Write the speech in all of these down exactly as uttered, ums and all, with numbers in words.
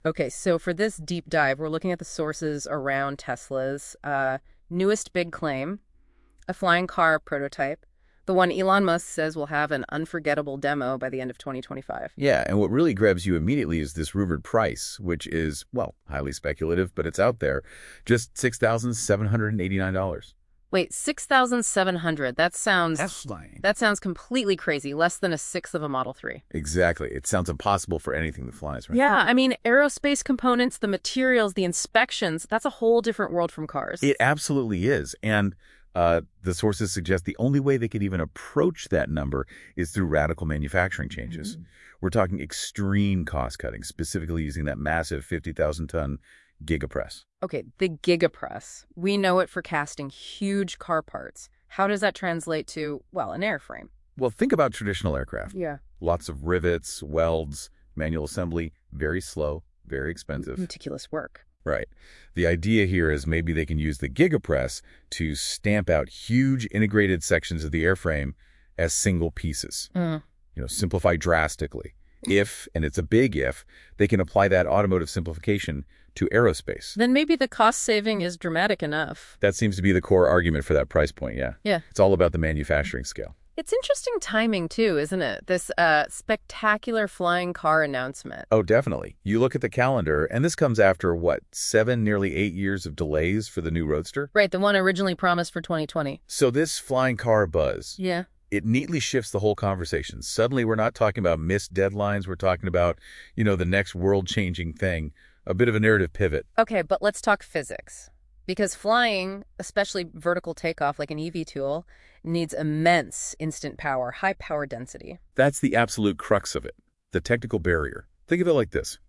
Okay, so for this deep dive, we're looking at the sources around Tesla's uh, newest big claim, a flying car prototype, the one Elon Musk says will have an unforgettable demo by the end of twenty twenty-five. Yeah, and what really grabs you immediately is this rumored price, which is, well, highly speculative, but it's out there. Just six thousand seven hundred eighty-nine dollars. Wait, six thousand seven hundred. That sounds That's flying. that sounds completely crazy, less than a sixth of a Model three. Exactly. It sounds impossible for anything that flies, right? Yeah, I mean, aerospace components, the materials, the inspections, that's a whole different world from cars. It absolutely is. And uh, the sources suggest the only way they could even approach that number is through radical manufacturing changes. Mm-hmm. We're talking extreme cost cutting, specifically using that massive fifty thousand ton gigapress. Okay, the gigapress. We know it for casting huge car parts. How does that translate to, well, an airframe? Well, think about traditional aircraft. Yeah. Lots of rivets, welds, manual assembly, very slow, very expensive. Meticulous work. Right. The idea here is maybe they can use the gigapress to stamp out huge integrated sections of the airframe as single pieces. Mm. You know, simplify drastically. If, and it's a big if, they can apply that automotive simplification to aerospace. Then maybe the cost saving is dramatic enough. That seems to be the core argument for that price point, yeah. Yeah. It's all about the manufacturing scale. It's interesting timing, too, isn't it? This uh, spectacular flying car announcement. Oh, definitely. You look at the calendar, and this comes after, what, seven, nearly eight years of delays for the new Roadster? Right, the one originally promised for twenty twenty. So this flying car buzz, yeah, it neatly shifts the whole conversation. Suddenly, we're not talking about missed deadlines. We're talking about, you know, the next world-changing thing, a bit of a narrative pivot. Okay, but let's talk physics. Because flying, especially vertical takeoff like an E V tool, needs immense instant power, high power density. That's the absolute crux of it, the technical barrier. Think of it like this.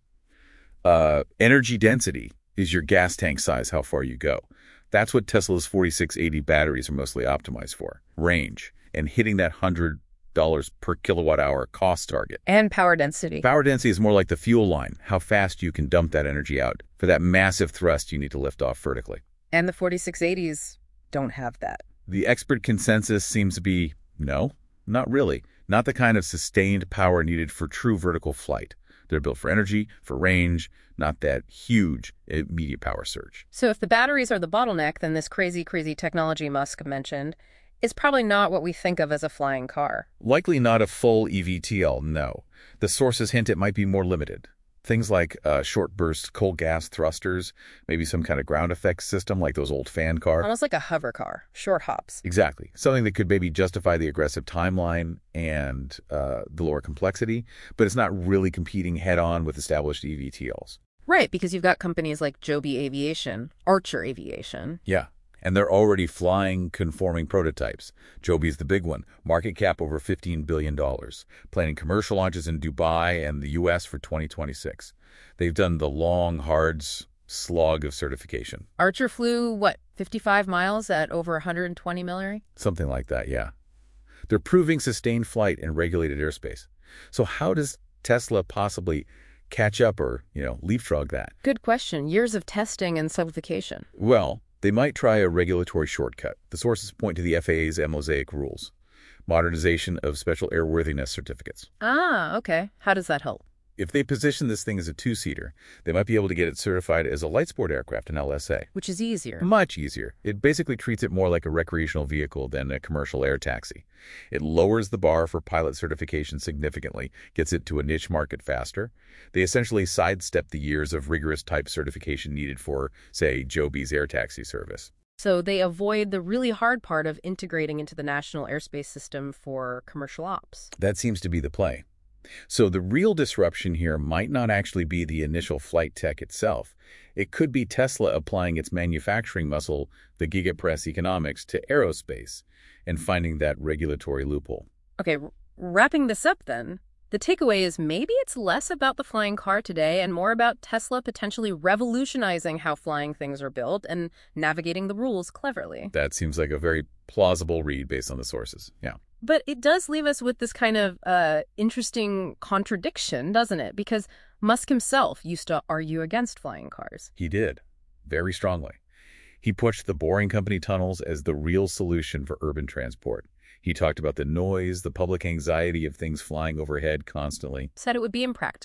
Uh, energy density is your gas tank size, how far you go. That's what Tesla's forty-six eighty batteries are mostly optimized for, range, and hitting that one hundred dollars per kilowatt hour cost target. And power density. Power density is more like the fuel line, how fast you can dump that energy out for that massive thrust you need to lift off vertically. And the forty-six eighties don't have that. The expert consensus seems to be, no, not really. Not the kind of sustained power needed for true vertical flight. They're built for energy, for range, not that huge immediate power surge. So if the batteries are the bottleneck, then this crazy, crazy technology Musk mentioned is probably not what we think of as a flying car. Likely not a full E V T L, no. The sources hint it might be more limited. Things like uh, short-burst coal gas thrusters, maybe some kind of ground effects system like those old fan cars. Almost like a hover car, short hops. Exactly. Something that could maybe justify the aggressive timeline and uh, the lower complexity, but it's not really competing head-on with established E V T Ls. Right, because you've got companies like Joby Aviation, Archer Aviation. Yeah. And they're already flying conforming prototypes. Joby's the big one, market cap over fifteen billion dollars, planning commercial launches in Dubai and the U S for twenty twenty-six. They've done the long, hard slog of certification. Archer flew, what, fifty-five miles at over one hundred twenty millirary? Something like that, yeah. They're proving sustained flight in regulated airspace. So how does Tesla possibly catch up or, you know, leapfrog that? Good question. Years of testing and certification. Well, they might try a regulatory shortcut. The sources point to the F A A's Mosaic rules, modernization of special airworthiness certificates. Ah, okay. How does that help? If they position this thing as a two-seater, they might be able to get it certified as a light sport aircraft in L S A. Which is easier. Much easier. It basically treats it more like a recreational vehicle than a commercial air taxi. It lowers the bar for pilot certification significantly, gets it to a niche market faster. They essentially sidestep the years of rigorous type certification needed for, say, Joby's air taxi service. So they avoid the really hard part of integrating into the national airspace system for commercial ops. That seems to be the play. So the real disruption here might not actually be the initial flight tech itself. It could be Tesla applying its manufacturing muscle, the gigapress economics, to aerospace and finding that regulatory loophole. Okay, wrapping this up then, the takeaway is maybe it's less about the flying car today and more about Tesla potentially revolutionizing how flying things are built and navigating the rules cleverly. That seems like a very plausible read based on the sources, yeah. But it does leave us with this kind of uh, interesting contradiction, doesn't it? Because Musk himself used to argue against flying cars. He did, very strongly. He pushed the Boring Company tunnels as the real solution for urban transport. He talked about the noise, the public anxiety of things flying overhead constantly. Said it would be impractical.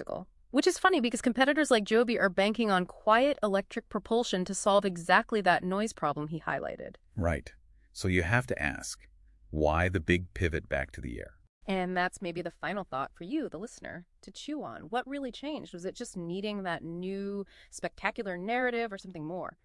Which is funny because competitors like Joby are banking on quiet electric propulsion to solve exactly that noise problem he highlighted. Right. So you have to ask, why the big pivot back to the air? And that's maybe the final thought for you, the listener, to chew on. What really changed? Was it just needing that new spectacular narrative or something more?